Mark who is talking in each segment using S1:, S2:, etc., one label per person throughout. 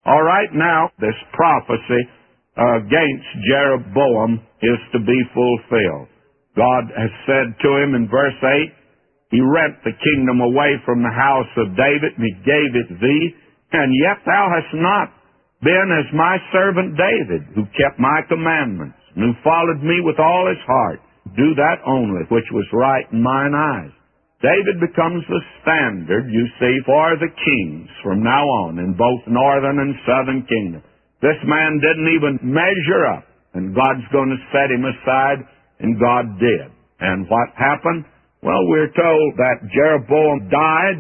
S1: All right, now this prophecy against Jeroboam is to be fulfilled. God has said to him in verse 8, He rent the kingdom away from the house of David, and He gave it thee, and yet thou hast not been as my servant David, who kept my commandments, and who followed me with all his heart. Do that only which was right in mine eyes. David becomes the standard, you see, for the kings from now on in both northern and southern kingdom. This man didn't even measure up, and God's going to set him aside, and God did. And what happened? Well, we're told that Jeroboam died,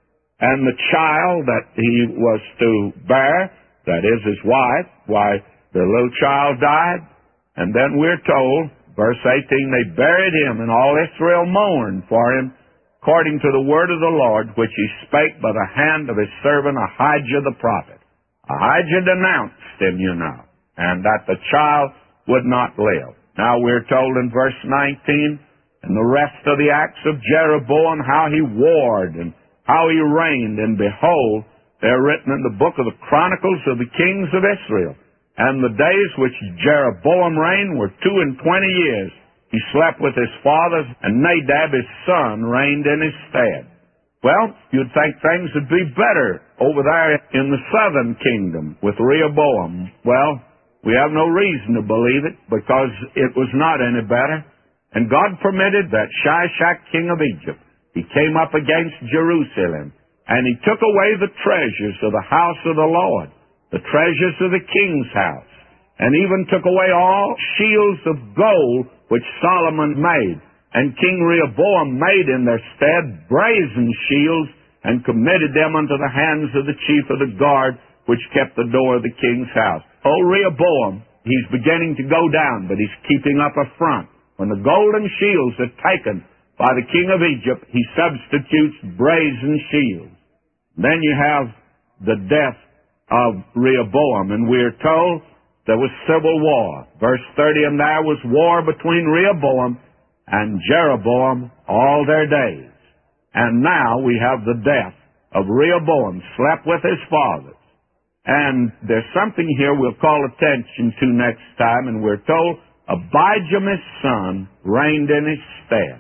S1: and the child that he was to bear, that is his wife, why, the little child died. And then we're told, verse 18, they buried him, and all Israel mourned for him, according to the word of the Lord, which he spake by the hand of his servant Ahijah the prophet. Ahijah denounced him, you know, and that the child would not live. Now we're told in verse 19, and the rest of the acts of Jeroboam, how he warred and how he reigned, and behold, they're written in the book of the Chronicles of the kings of Israel. And the days which Jeroboam reigned were 22 years. He slept with his fathers, and Nadab his son reigned in his stead. Well, you'd think things would be better over there in the southern kingdom with Rehoboam. Well, we have no reason to believe it, because it was not any better. And God permitted that Shishak, king of Egypt, he came up against Jerusalem, and he took away the treasures of the house of the Lord, the treasures of the king's house, and even took away all shields of gold which Solomon made. And King Rehoboam made in their stead brazen shields, and committed them unto the hands of the chief of the guard, which kept the door of the king's house. Oh, Rehoboam, he's beginning to go down, but he's keeping up a front. When the golden shields are taken by the king of Egypt, he substitutes brazen shields. Then you have the death of Rehoboam, and we're told there was civil war. Verse 30, and there was war between Rehoboam and Jeroboam all their days. And now we have the death of Rehoboam, slept with his fathers. And there's something here we'll call attention to next time, and we're told Abijam his son reigned in his stead.